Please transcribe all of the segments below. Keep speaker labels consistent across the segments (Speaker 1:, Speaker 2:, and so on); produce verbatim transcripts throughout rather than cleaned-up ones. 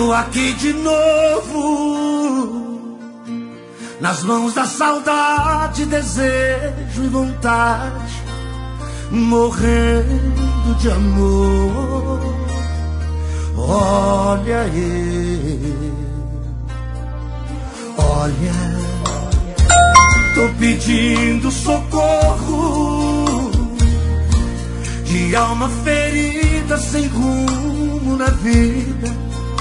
Speaker 1: Eu aqui de novo, nas mãos da saudade, desejo e vontade, morrendo de amor. Olha eu, olha, tô pedindo socorro, de alma ferida, sem rumo na vida,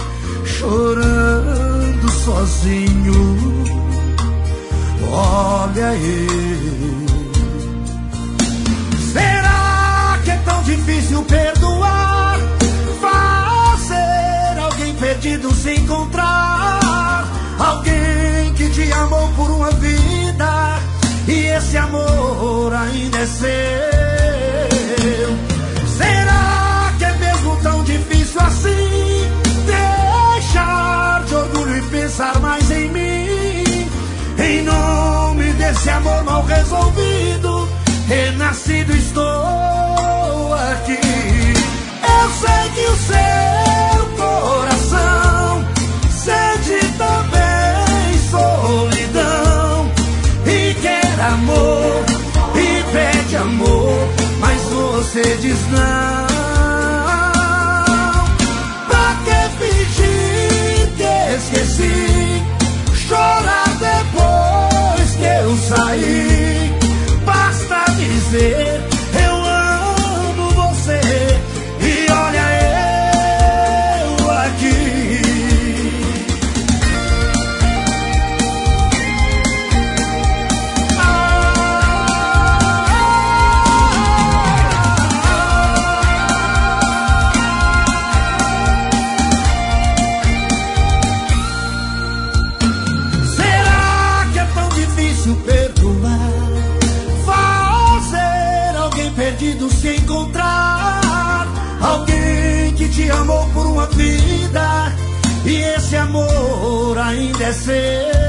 Speaker 1: chorando sozinho. Olha eu, será que é tão difícil perdoar? Fazer alguém perdido se encontrar, alguém que te amou por uma vida e esse amor ainda é seu. Será que é mesmo tão difícil assim deixar de orgulho e pensar mais em mim? Em nome desse amor mal resolvido, renascido estou aqui. Eu sei que o seu coração sente também solidão e quer amor e pede amor, mas você diz não. Pra que fingir que esqueci, chorar depois que eu saí? Basta dizer eu amo você e olha eu aqui. Será que é tão difícil perdoar? Fazer alguém perdido se encontrar, alguém que te amou por uma vida e esse amor ainda é seu.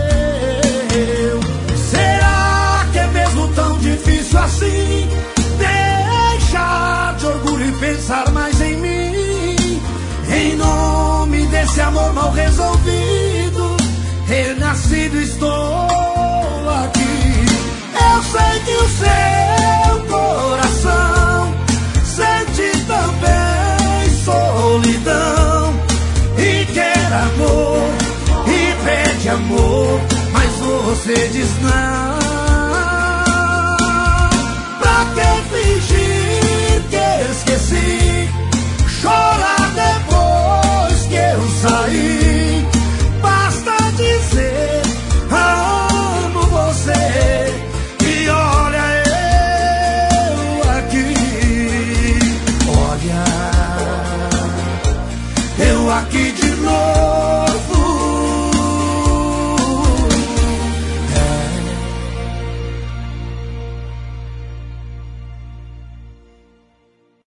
Speaker 1: Será que é mesmo tão difícil assim deixar de orgulho e pensar mais em mim? Em nome desse amor mal resolvido, renascido estou aqui. Eu sei que o seu coração sente também solidão e quer amor e pede amor, mas você diz não. Pra que fingir que esqueci, chorar depois que eu saí? Basta dizer amo você e olha eu aqui. Olha eu aqui de novo,